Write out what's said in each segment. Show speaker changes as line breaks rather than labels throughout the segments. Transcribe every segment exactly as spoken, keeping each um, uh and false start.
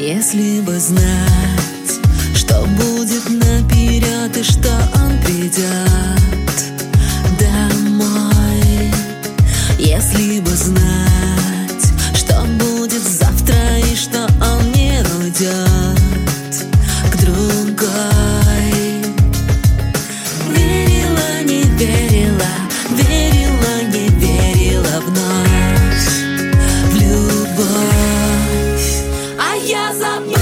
Если бы знать, что будет наперед и что он придет домой. Если бы знать, что будет завтра и что он не уйдет к другой. Верила, не верила, верила, не верила вновь в любовь. А я забыла,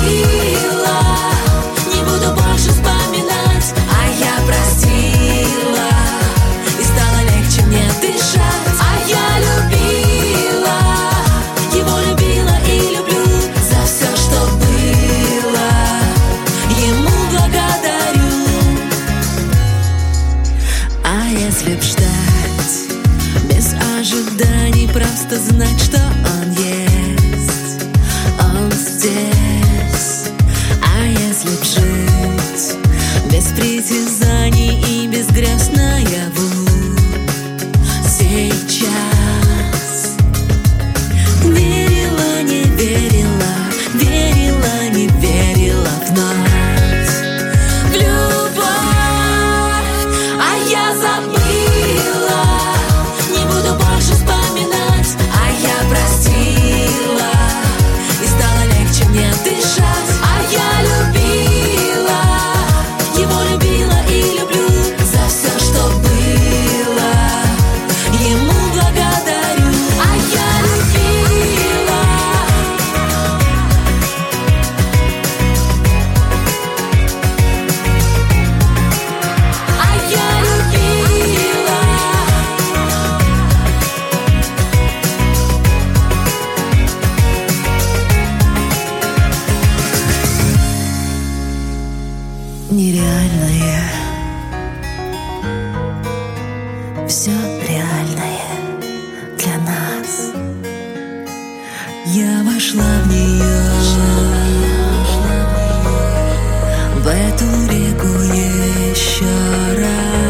не буду больше вспоминать. А я простила, и стало легче мне дышать. А я любила, его любила и люблю за все, что было. Ему благодарю. А если б ждать без ожиданий, просто знать, что он есть, он здесь. А если б жить без притязаний и без грез наяву сейчас. Верила, не верила, верила, не верила вновь в любовь. А я забыла, не буду больше вспоминать. А я простила, и стало легче мне дышать. А я любила, его любила и люблю за все, что было. Ему благодарю. А я любила. А я любила. Нереальное, все реальное для нас. Я вошла в нее, в эту реку еще раз.